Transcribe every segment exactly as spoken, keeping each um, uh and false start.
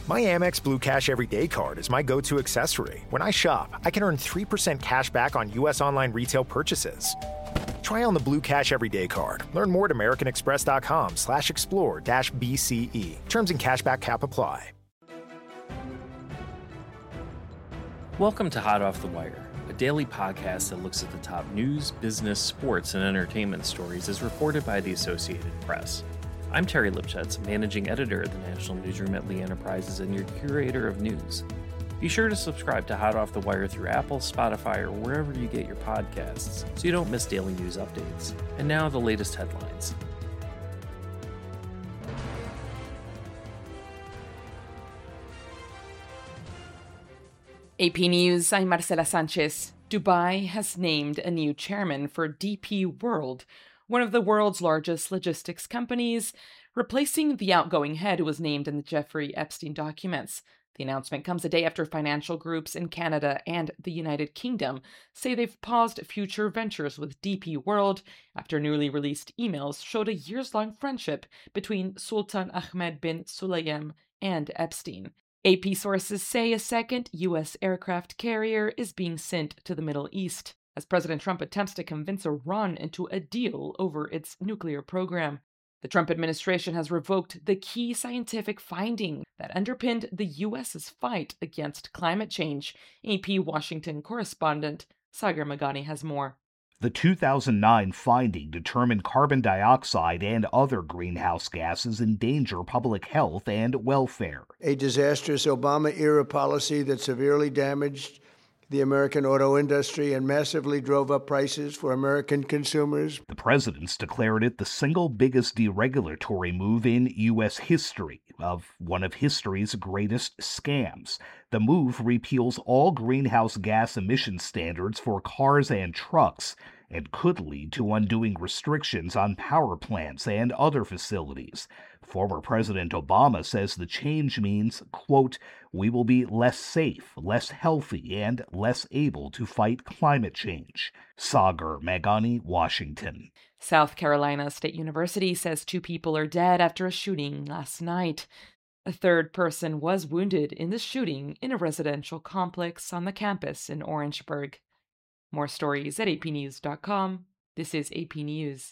My Amex Blue Cash Everyday Card is my go-to accessory. When I shop, I can earn three percent cash back on U S online retail purchases. Try on the Blue Cash Everyday Card. Learn more at americanexpress.com slash explore dash BCE. Terms and cashback cap apply. Welcome to Hot Off the Wire, a daily podcast that looks at the top news, business, sports, and entertainment stories as reported by the Associated Press. I'm Terry Lipschutz, managing editor at the National Newsroom at Lee Enterprises and your curator of news. Be sure to subscribe to Hot Off the Wire through Apple, Spotify, or wherever you get your podcasts so you don't miss daily news updates. And now the latest headlines. A P News, I'm Marcela Sanchez. Dubai has named a new chairman for D P World, one of the world's largest logistics companies, replacing the outgoing head who was named in the Jeffrey Epstein documents. The announcement comes a day after financial groups in Canada and the United Kingdom say they've paused future ventures with D P World after newly released emails showed a years-long friendship between Sultan Ahmed bin Sulayem and Epstein. A P sources say a second U S aircraft carrier is being sent to the Middle East as President Trump attempts to convince Iran into a deal over its nuclear program. The Trump administration has revoked the key scientific finding that underpinned the U S's fight against climate change. A P Washington correspondent Sagar Meghani has more. The two thousand nine finding determined carbon dioxide and other greenhouse gases endanger public health and welfare. A disastrous Obama-era policy that severely damaged the American auto industry and massively drove up prices for American consumers. The president's declared it the single biggest deregulatory move in U S history, of one of history's greatest scams. The move repeals all greenhouse gas emission standards for cars and trucks and could lead to undoing restrictions on power plants and other facilities. Former President Obama says the change means, quote, we will be less safe, less healthy, and less able to fight climate change. Sagar Meghani, Washington. South Carolina State University says two people are dead after a shooting last night. A third person was wounded in the shooting in a residential complex on the campus in Orangeburg. More stories at A P news dot com. This is A P News.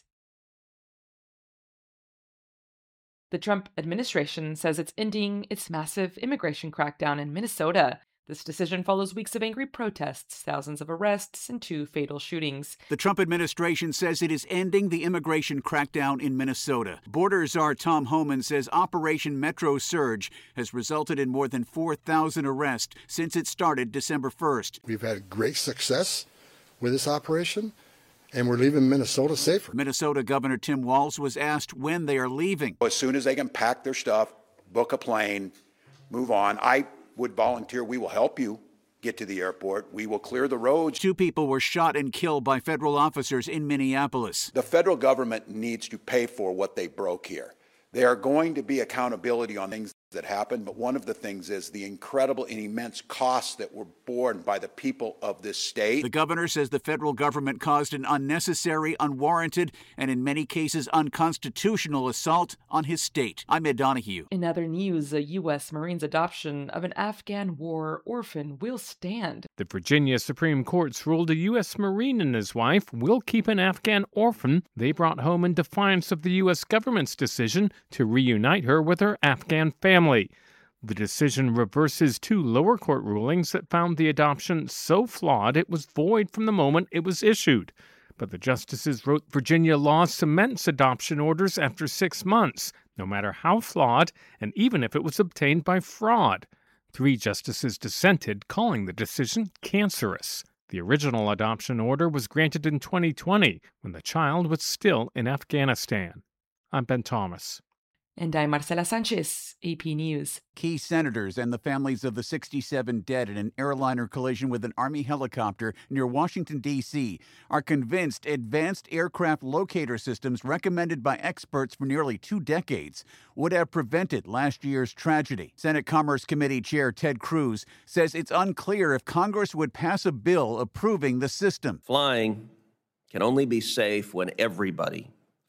The Trump administration says it's ending its massive immigration crackdown in Minnesota. This decision follows weeks of angry protests, thousands of arrests, and two fatal shootings. The Trump administration says it is ending the immigration crackdown in Minnesota. Border czar Tom Homan says Operation Metro Surge has resulted in more than four thousand arrests since it started December first. We've had great success with this operation, and we're leaving Minnesota safer. Minnesota Governor Tim Walz was asked when they are leaving. As soon as they can pack their stuff, book a plane, move on. I would volunteer. We will help you get to the airport. We will clear the roads. Two people were shot and killed by federal officers in Minneapolis. The federal government needs to pay for what they broke here. There are going to be accountability on things that happened, but one of the things is the incredible and immense costs that were borne by the people of this state. The governor says the federal government caused an unnecessary, unwarranted, and in many cases unconstitutional assault on his state. I'm Ed Donahue. In other news, a U S Marines adoption of an Afghan war orphan will stand. The Virginia Supreme Court's ruled a U S Marine and his wife will keep an Afghan orphan they brought home in defiance of the U S government's decision to reunite her with her Afghan family. The decision reverses two lower court rulings that found the adoption so flawed it was void from the moment it was issued. But the justices wrote Virginia law cements adoption orders after six months, no matter how flawed, and even if it was obtained by fraud. Three justices dissented, calling the decision cancerous. The original adoption order was granted in twenty twenty, when the child was still in Afghanistan. I'm Ben Thomas. And I'm Marcela Sanchez, A P News. Key senators and the families of the sixty-seven dead in an airliner collision with an Army helicopter near Washington, D C are convinced advanced aircraft locator systems recommended by experts for nearly two decades would have prevented last year's tragedy. Senate Commerce Committee Chair Ted Cruz says it's unclear if Congress would pass a bill approving the system. Flying can only be safe when everybody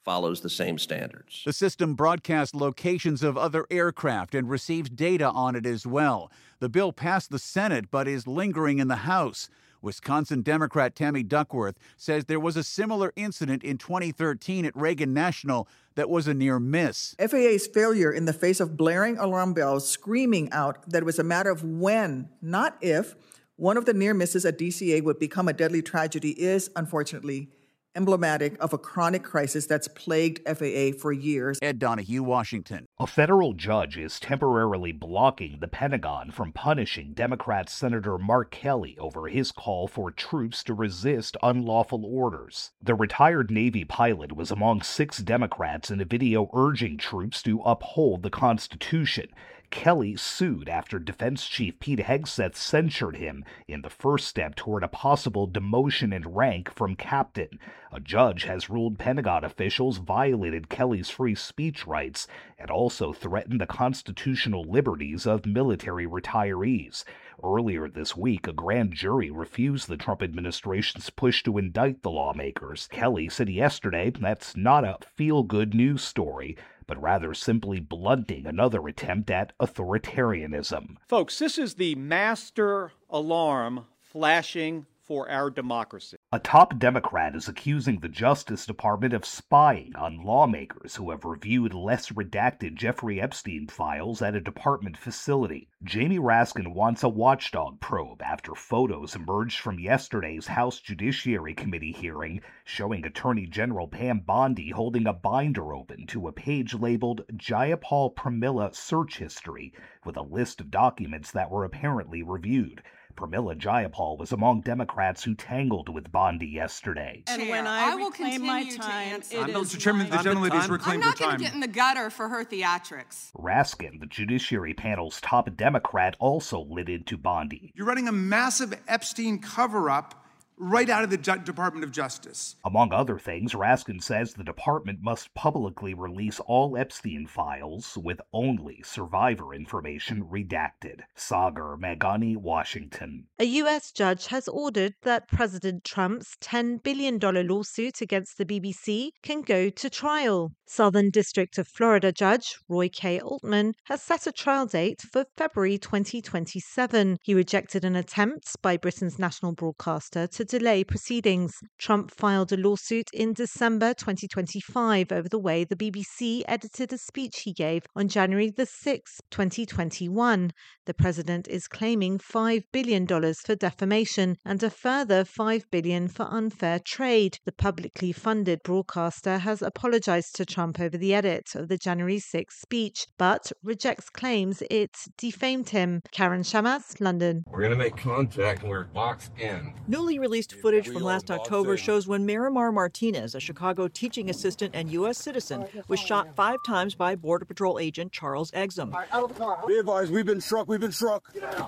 follows the same standards. The system broadcasts locations of other aircraft and receives data on it as well. The bill passed the Senate but is lingering in the House. Wisconsin Democrat Tammy Duckworth says there was a similar incident in twenty thirteen at Reagan National that was a near miss. F A A's failure in the face of blaring alarm bells screaming out that it was a matter of when, not if, one of the near misses at D C A would become a deadly tragedy is, unfortunately, emblematic of a chronic crisis that's plagued F A A for years. Ed Donahue, Washington. A federal judge is temporarily blocking the Pentagon from punishing Democrat Senator Mark Kelly over his call for troops to resist unlawful orders. The retired Navy pilot was among six Democrats in a video urging troops to uphold the Constitution. Kelly sued after Defense Chief Pete Hegseth censured him in the first step toward a possible demotion in rank from captain. A judge has ruled Pentagon officials violated Kelly's free speech rights and also threatened the constitutional liberties of military retirees. Earlier this week, a grand jury refused the Trump administration's push to indict the lawmakers. Kelly said yesterday that's not a feel-good news story, but rather simply blunting another attempt at authoritarianism. Folks, this is the master alarm flashing for our democracy. A top Democrat is accusing the Justice Department of spying on lawmakers who have reviewed less redacted Jeffrey Epstein files at a department facility. Jamie Raskin wants a watchdog probe after photos emerged from yesterday's House Judiciary Committee hearing showing Attorney General Pam Bondi holding a binder open to a page labeled Jayapal Pramila Search History with a list of documents that were apparently reviewed. Pramila Jayapal was among Democrats who tangled with Bondi yesterday. And when I, I will reclaim my time, it I'm is determined the gentlelady has reclaimed her time. I'm not going to get in the gutter for her theatrics. Raskin, the Judiciary panel's top Democrat, also lit into Bondi. You're running a massive Epstein cover-up right out of the Ju- Department of Justice. Among other things, Raskin says the department must publicly release all Epstein files with only survivor information redacted. Sagar Meghani, Washington. A U S judge has ordered that President Trump's ten billion dollars lawsuit against the B B C can go to trial. Southern District of Florida Judge Roy K. Altman has set a trial date for February twenty twenty-seven. He rejected an attempt by Britain's national broadcaster to delay proceedings. Trump filed a lawsuit in December twenty twenty-five over the way the B B C edited a speech he gave on January the sixth, twenty twenty-one. The president is claiming five billion dollars for defamation and a further five billion dollars for unfair trade. The publicly funded broadcaster has apologized to Trump over the edit of the January sixth speech, but rejects claims it defamed him. Karen Shamas, London. We're going to make contact and we're boxed in. Newly released footage from last October shows when Miramar Martinez, a Chicago teaching assistant and U S citizen, was shot five times by Border Patrol agent Charles Exum. Right, out of the car. Be advised, we've been struck, we've been struck. Get out.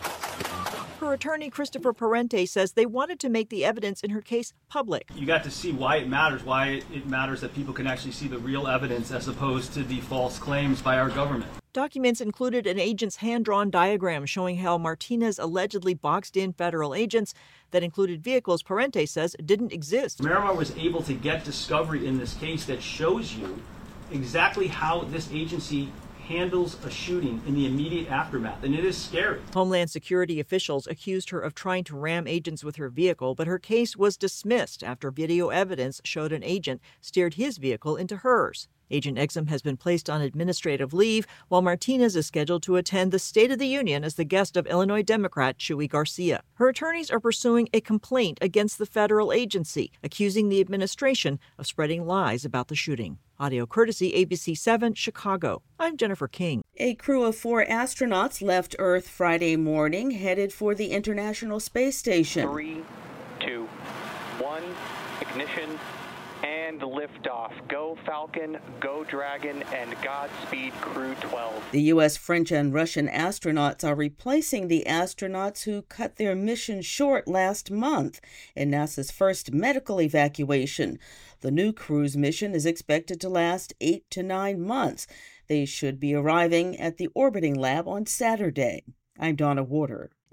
Her attorney, Christopher Parente, says they wanted to make the evidence in her case public. You got to see why it matters, why it matters that people can actually see the real evidence as opposed to the false claims by our government. Documents included an agent's hand-drawn diagram showing how Martinez allegedly boxed in federal agents that included vehicles Parente says didn't exist. Miramar was able to get discovery in this case that shows you exactly how this agency handles a shooting in the immediate aftermath, and it is scary. Homeland Security officials accused her of trying to ram agents with her vehicle, but her case was dismissed after video evidence showed an agent steered his vehicle into hers. Agent Exum has been placed on administrative leave, while Martinez is scheduled to attend the State of the Union as the guest of Illinois Democrat Chuy Garcia. Her attorneys are pursuing a complaint against the federal agency, accusing the administration of spreading lies about the shooting. Audio courtesy A B C seven, Chicago. I'm Jennifer King. A crew of four astronauts left Earth Friday morning, headed for the International Space Station. Three, two, one, ignition, and liftoff. Go Falcon, go Dragon, and Godspeed Crew twelve. The U S, French, and Russian astronauts are replacing the astronauts who cut their mission short last month in NASA's first medical evacuation. The new crew's mission is expected to last eight to nine months. They should be arriving at the orbiting lab on Saturday. I'm Donna Warder.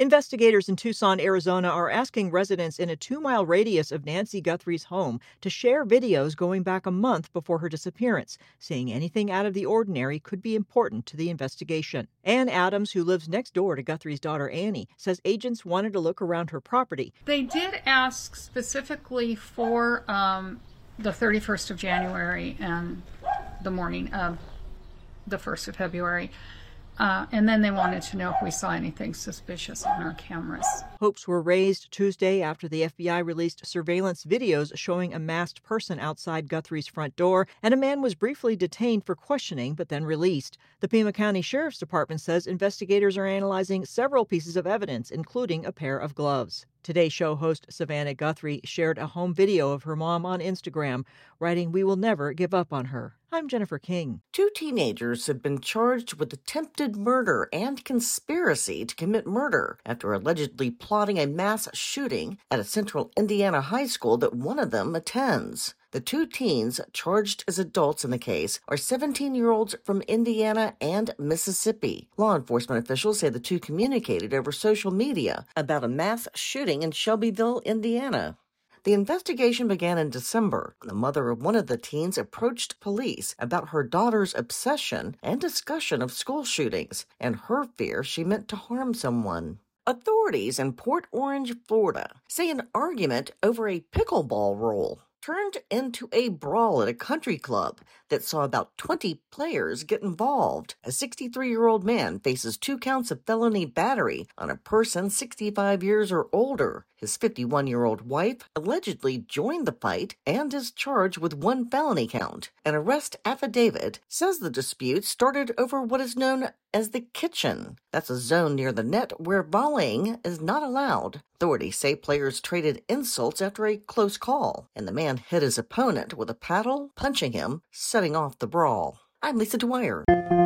Investigators in Tucson, Arizona are asking residents in a two-mile radius of Nancy Guthrie's home to share videos going back a month before her disappearance, saying anything out of the ordinary could be important to the investigation. Ann Adams, who lives next door to Guthrie's daughter Annie, says agents wanted to look around her property. They did ask specifically for um, the thirty-first of January and the morning of the first of February. Uh, and then they wanted to know if we saw anything suspicious on our cameras. Hopes were raised Tuesday after the F B I released surveillance videos showing a masked person outside Guthrie's front door, and a man was briefly detained for questioning but then released. The Pima County Sheriff's Department says investigators are analyzing several pieces of evidence, including a pair of gloves. Today Show host Savannah Guthrie shared a home video of her mom on Instagram, writing, "We will never give up on her." I'm Jennifer King. Two teenagers have been charged with attempted murder and conspiracy to commit murder after allegedly plotting a mass shooting at a central Indiana high school that one of them attends. The two teens charged as adults in the case are seventeen-year-olds from Indiana and Mississippi. Law enforcement officials say the two communicated over social media about a mass shooting in Shelbyville, Indiana. The investigation began in December. The mother of one of the teens approached police about her daughter's obsession and discussion of school shootings and her fear she meant to harm someone. Authorities in Port Orange, Florida, say an argument over a pickleball rule turned into a brawl at a country club that saw about twenty players get involved. A sixty-three-year-old man faces two counts of felony battery on a person sixty-five years or older. His fifty-one-year-old wife allegedly joined the fight and is charged with one felony count. An arrest affidavit says the dispute started over what is known as the kitchen. That's a zone near the net where volleying is not allowed. Authorities say players traded insults after a close call, and the man hit his opponent with a paddle, punching him, setting off the brawl. I'm Lisa Dwyer.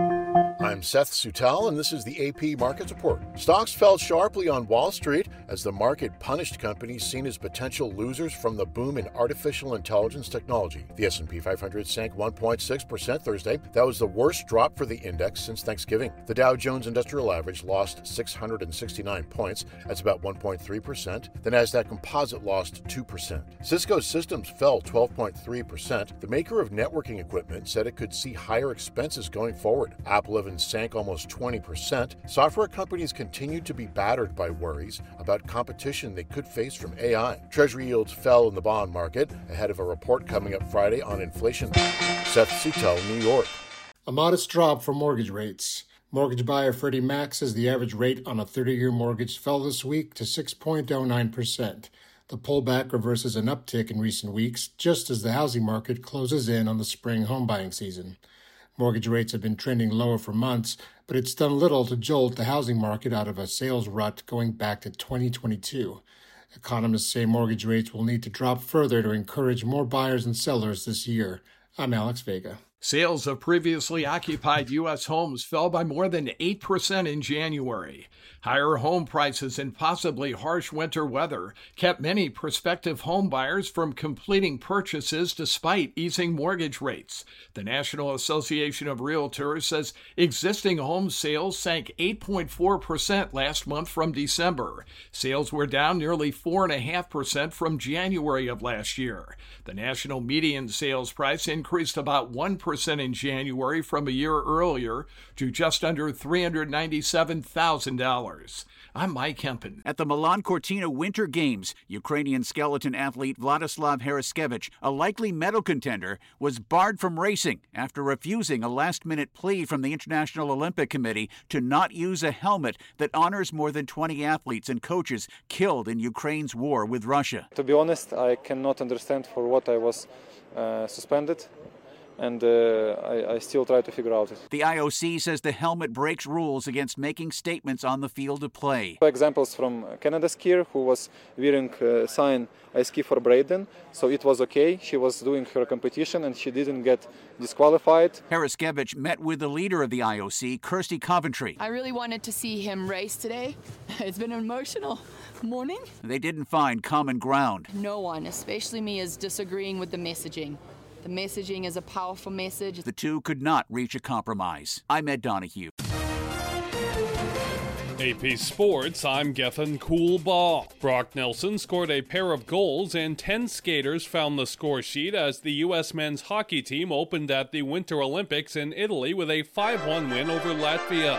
I'm Seth Sutal, and this is the A P Markets Report. Stocks fell sharply on Wall Street as the market punished companies seen as potential losers from the boom in artificial intelligence technology. The S and P five hundred sank one point six percent Thursday. That was the worst drop for the index since Thanksgiving. The Dow Jones Industrial Average lost six hundred sixty-nine points. That's about one point three percent. The Nasdaq Composite lost two percent. Cisco Systems fell twelve point three percent. The maker of networking equipment said it could see higher expenses going forward. AppLovin sank almost twenty percent. Software companies continued to be battered by worries about competition they could face from A I. Treasury yields fell in the bond market ahead of a report coming up Friday on inflation. Seth Sutel, New York. A modest drop for mortgage rates. Mortgage buyer Freddie Mac says the average rate on a thirty-year mortgage fell this week to six point oh nine percent. The pullback reverses an uptick in recent weeks, just as the housing market closes in on the spring home buying season. Mortgage rates have been trending lower for months, but it's done little to jolt the housing market out of a sales rut going back to twenty twenty-two. Economists say mortgage rates will need to drop further to encourage more buyers and sellers this year. I'm Alex Vega. Sales of previously occupied U S homes fell by more than eight percent in January. Higher home prices and possibly harsh winter weather kept many prospective home buyers from completing purchases despite easing mortgage rates. The National Association of Realtors says existing home sales sank eight point four percent last month from December. Sales were down nearly four point five percent from January of last year. The national median sales price increased about one percent in January from a year earlier to just under three hundred ninety-seven thousand dollars. I'm Mike Hempen. At the Milan Cortina Winter Games, Ukrainian skeleton athlete Vladislav Haraskevich, a likely medal contender, was barred from racing after refusing a last-minute plea from the International Olympic Committee to not use a helmet that honors more than twenty athletes and coaches killed in Ukraine's war with Russia. To be honest, I cannot understand for what I was uh, suspended. And uh, I, I still try to figure out it. The I O C says the helmet breaks rules against making statements on the field of play. Examples from Canada skier who was wearing a sign, I ski for Braden, so it was okay. She was doing her competition and she didn't get disqualified. Haraskevich met with the leader of the I O C, Kirsty Coventry. I really wanted to see him race today. It's been an emotional morning. They didn't find common ground. No one, especially me, is disagreeing with the messaging. The messaging is a powerful message. The two could not reach a compromise. I'm Ed Donahue. A P Sports, I'm Gethin Coolbaugh. Brock Nelson scored a pair of goals and ten skaters found the score sheet as the U S men's hockey team opened at the Winter Olympics in Italy with a five one win over Latvia.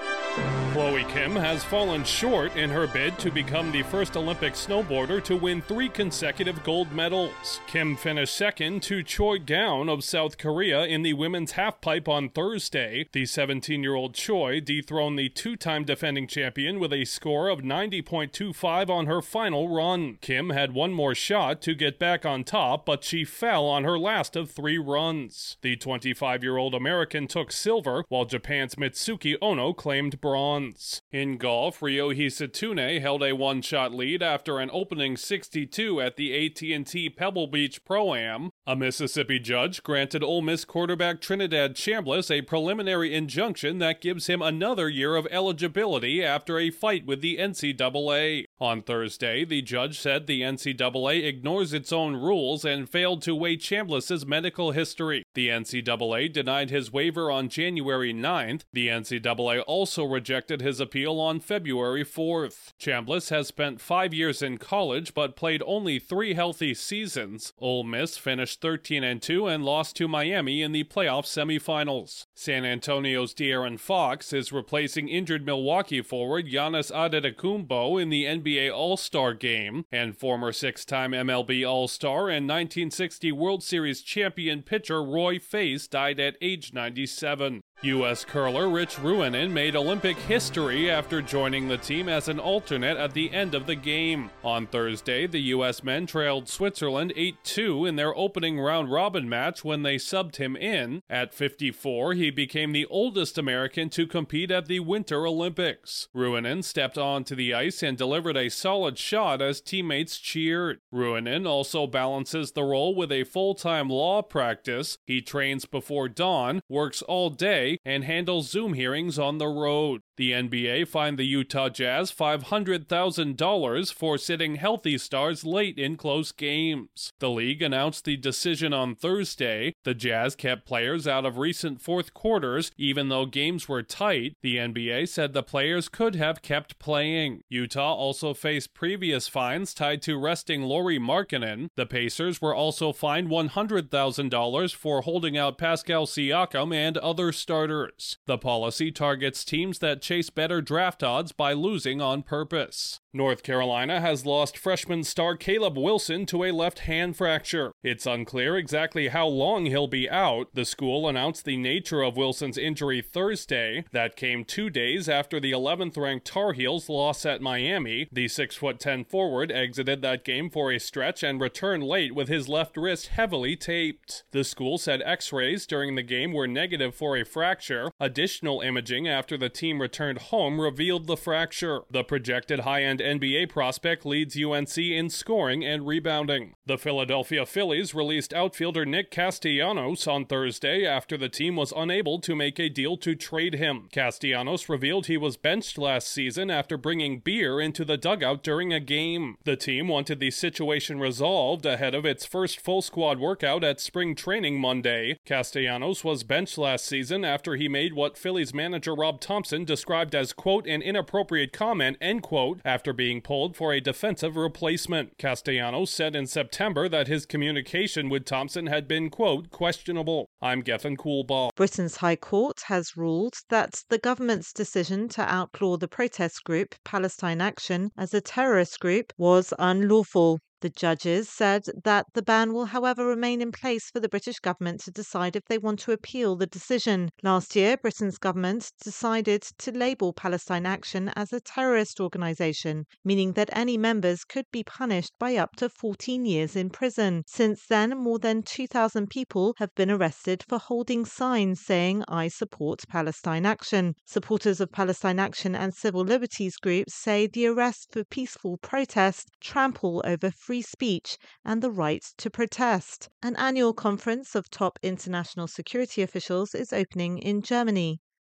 Chloe Kim has fallen short in her bid to become the first Olympic snowboarder to win three consecutive gold medals. Kim finished second to Choi Gaon of South Korea in the women's halfpipe on Thursday. The seventeen-year-old Choi dethroned the two-time defending champion with a score of ninety point two five on her final run. Kim had one more shot to get back on top, but she fell on her last of three runs. The twenty-five-year-old American took silver, while Japan's Mitsuki Ono claimed bronze. In golf, Ryohei Setsune held a one-shot lead after an opening sixty-two at the A T and T Pebble Beach Pro-Am. A Mississippi judge granted Ole Miss quarterback Trinidad Chambliss a preliminary injunction that gives him another year of eligibility after a fight with the N C double A. On Thursday, the judge said the N C double A ignores its own rules and failed to weigh Chambliss's medical history. The N C double A denied his waiver on January ninth. The N C double A also rejected his appeal on February fourth. Chambliss has spent five years in college but played only three healthy seasons. Ole Miss finished thirteen and two and lost to Miami in the playoff semifinals. San Antonio's De'Aaron Fox is replacing injured Milwaukee forward Giannis Antetokounmpo in the N B A All-Star game, and former six-time M L B All-Star and nineteen sixty World Series champion pitcher Roy Face died at age ninety-seven. U S curler Rich Ruohonen made Olympic history after joining the team as an alternate at the end of the game. On Thursday, the U S men trailed Switzerland eight two in their opening round-robin match when they subbed him in. At fifty-four, he became the oldest American to compete at the Winter Olympics. Ruohonen stepped onto the ice and delivered a solid shot as teammates cheered. Ruohonen also balances the role with a full-time law practice. He trains before dawn, works all day, and handles Zoom hearings on the road. The N B A fined the Utah Jazz five hundred thousand dollars for sitting healthy stars late in close games. The league announced the decision on Thursday. The Jazz kept players out of recent fourth quarters, even though games were tight. The N B A said the players could have kept playing. Utah also faced previous fines tied to resting Lauri Markkanen. The Pacers were also fined one hundred thousand dollars for holding out Pascal Siakam and other starters. The policy targets teams that chase better draft odds by losing on purpose. North Carolina has lost freshman star Caleb Wilson to a left hand fracture. It's unclear exactly how long he'll be out. The school announced the nature of Wilson's injury Thursday. That came two days after the eleventh ranked Tar Heels loss at Miami. The six foot ten forward exited that game for a stretch and returned late with his left wrist heavily taped. The school said x-rays during the game were negative for a fracture. Additional imaging after the team returned home revealed the fracture. The projected high-end N B A prospect leads U N C in scoring and rebounding. The Philadelphia Phillies released outfielder Nick Castellanos on Thursday after the team was unable to make a deal to trade him. Castellanos revealed he was benched last season after bringing beer into the dugout during a game. The team wanted the situation resolved ahead of its first full squad workout at spring training Monday. Castellanos was benched last season after he made what Phillies manager Rob Thompson described as, quote, an inappropriate comment, end quote, after being pulled for a defensive replacement. Castellanos said in September that his communication with Thompson had been, quote, questionable. I'm Gethin Coolbaugh. Britain's High Court has ruled that the government's decision to outlaw the protest group Palestine Action as a terrorist group was unlawful. The judges said that the ban will, however, remain in place for the British government to decide if they want to appeal the decision. Last year, Britain's government decided to label Palestine Action as a terrorist organisation, meaning that any members could be punished by up to fourteen years in prison. Since then, more than two thousand people have been arrested for holding signs saying, I support Palestine Action. Supporters of Palestine Action and civil liberties groups say the arrests for peaceful protest trample over free speech and the right to protest. An annual conference of top international security officials is opening in Germany.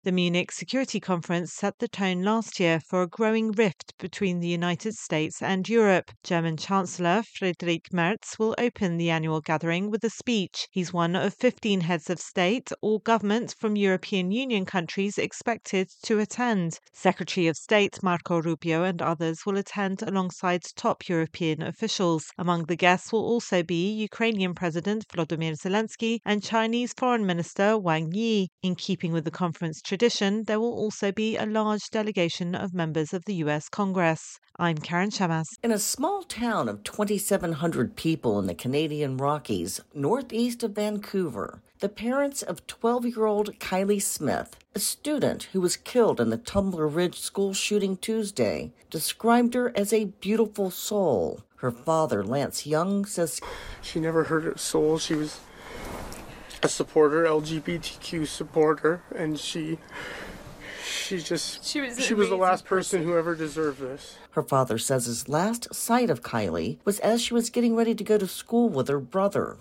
The Munich Security Conference set the tone last year for a growing rift between the United States and Europe. German Chancellor Friedrich Merz will open the annual gathering with a speech. He's one of fifteen heads of state or government from European Union countries expected to attend. Secretary of State Marco Rubio and others will attend alongside top European officials. Among the guests will also be Ukrainian President Volodymyr Zelensky and Chinese Foreign Minister Wang Yi. In keeping with the conference tradition, there will also be a large delegation of members of the U S Congress. I'm Karen Shamas. In a small town of twenty-seven hundred people in the Canadian Rockies, northeast of Vancouver, the parents of twelve-year-old Kylie Smith, a student who was killed in the Tumbler Ridge school shooting Tuesday, described her as a beautiful soul. Her father, Lance Young, says she never hurt a soul. She was a supporter, L G B T Q supporter, and she she just she was, she was the last person, person who ever deserved this. Her father says his last sight of Kylie was as she was getting ready to go to school with her brother.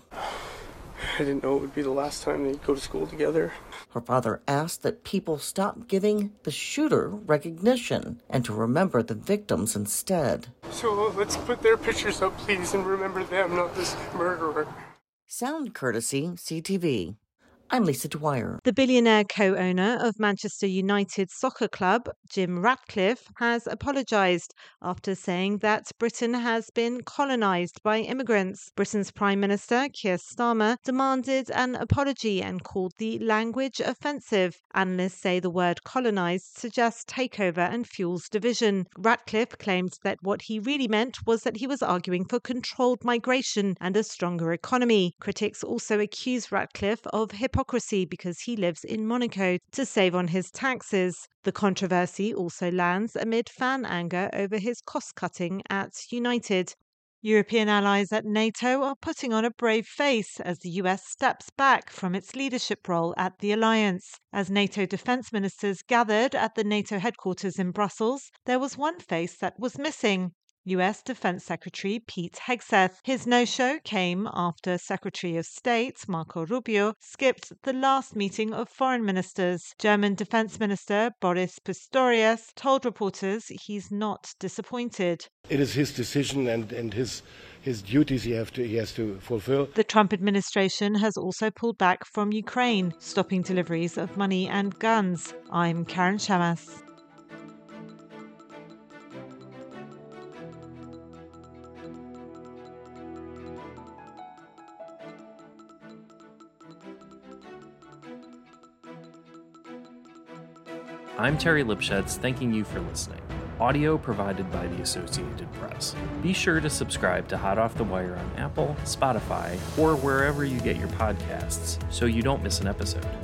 I didn't know it would be the last time they'd go to school together. Her father asked that people stop giving the shooter recognition and to remember the victims instead. So let's put their pictures up, please, and remember them, not this murderer. Sound courtesy C T V. I'm Lisa Dwyer. The billionaire co-owner of Manchester United Soccer Club, Jim Ratcliffe, has apologised after saying that Britain has been colonised by immigrants. Britain's Prime Minister, Keir Starmer, demanded an apology and called the language offensive. Analysts say the word colonised suggests takeover and fuels division. Ratcliffe claimed that what he really meant was that he was arguing for controlled migration and a stronger economy. Critics also accuse Ratcliffe of hypocrisy because he lives in Monaco to save on his taxes. The controversy also lands amid fan anger over his cost-cutting at United. European allies at NATO are putting on a brave face as the U S steps back from its leadership role at the alliance. As NATO defence ministers gathered at the NATO headquarters in Brussels, there was one face that was missing. U S Defense Secretary Pete Hegseth. His no-show came after Secretary of State Marco Rubio skipped the last meeting of foreign ministers. German Defense Minister Boris Pistorius told reporters he's not disappointed. It is his decision and, and his his duties he, have to, he has to fulfill. The Trump administration has also pulled back from Ukraine, stopping deliveries of money and guns. I'm Karen Shamas. I'm Terry Lipschutz, thanking you for listening. Audio provided by the Associated Press. Be sure to subscribe to Hot Off the Wire on Apple, Spotify, or wherever you get your podcasts so you don't miss an episode.